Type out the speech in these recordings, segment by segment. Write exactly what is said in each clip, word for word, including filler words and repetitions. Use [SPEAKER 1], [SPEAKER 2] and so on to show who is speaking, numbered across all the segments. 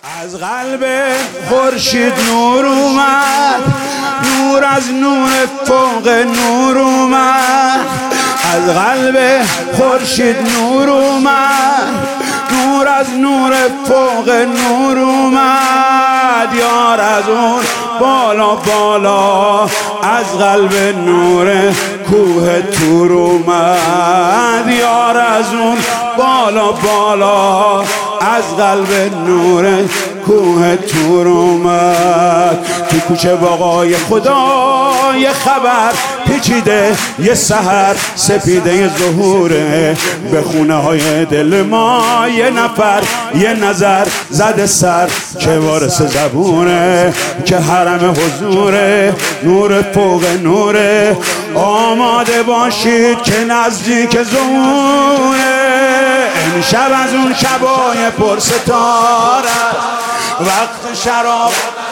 [SPEAKER 1] از قلب خورشید نور اومد، نور از نور فوق نور اومد. از قلب خورشید نور اومد، نور از نور فوق نور اومد. یار از اون بالا بالا از قلب نور کوه تور اومد. یار از اون بالا بالا از قلب نور کوه تور اومد. تو کوچه باغای خدا یه خبر پیچیده، یه سحر سپیده یه ظهوره. به خونه های دل ما یه نفر یه نظر زده سر که وارث زبونه، که حرم حضوره، نور فوق نوره. آماده باشید که نزدیک ظهوره. امشب از اون شبای پرستاره، وقت شراب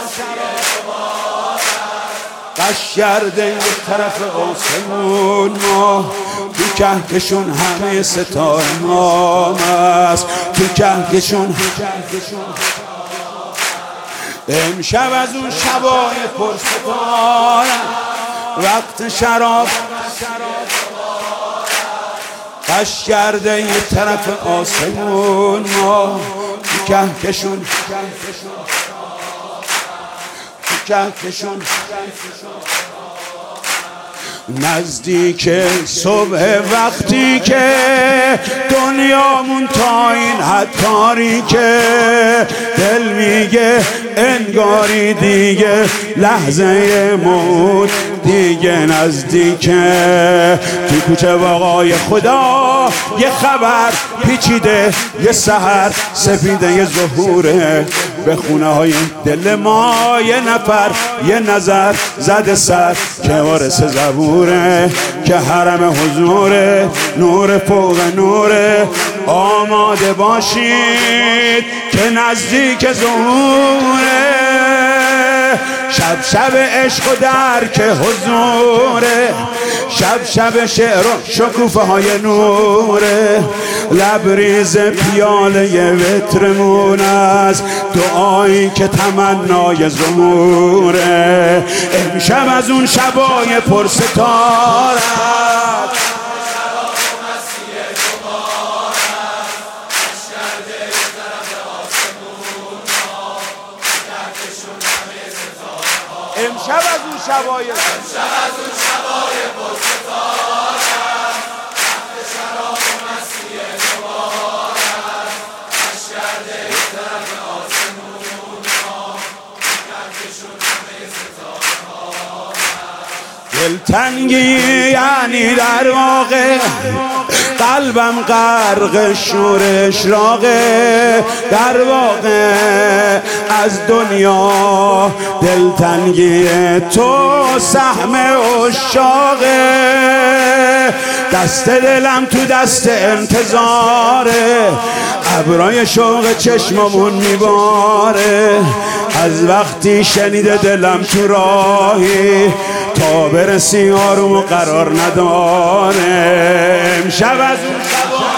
[SPEAKER 1] قش کرده یه طرف آسمون ما. تو کهکشون همه ستاره نام است، تو کهکشون. امشب از اون شبای پرستاره، وقت شراب قش کرده یه طرف آسمون ما. تو کهکشون تو کهکشون نزدیک صبح، وقتی که دنیامون تا این حد تاریکه. دل میگه انگاری دیگه لحظه موت دیگه نزدیکه. تو کوچه باغای خدا یه خبر پیچیده، یه سحر سپیده یه ظهوره. به خونه های دل ما یه نفر یه نظر زده سر که وارث زبوره، که حرم حضوره، نور فوق نوره. آماده باشید که نزدیک ظهوره. شب شب عشق و درک حضوره، شب شب شعر و شکوفه های نوره. لبریز پیاله وترمون است، دعایی که تمنای ظهوره. امشب از اون شبای پرستاره، امشب از اون شبای امشب از اون شبای پرستاره، وقت شراب و مستی دوباره. عشق کرده یک طرف آسمون ما، کهکشون همه ستاره ها. دلتنگی یعنی در واقع قلبم غرق شور اشراقه. در واقع از دنیا دلتنگی تو سهم عشاقه. دست دلم تو دست انتظاره، ابرای شوق چشممون میباره. از وقتی شنیده دلم تو راهی، تا برسی آروم و قرار نداره. امشب از اون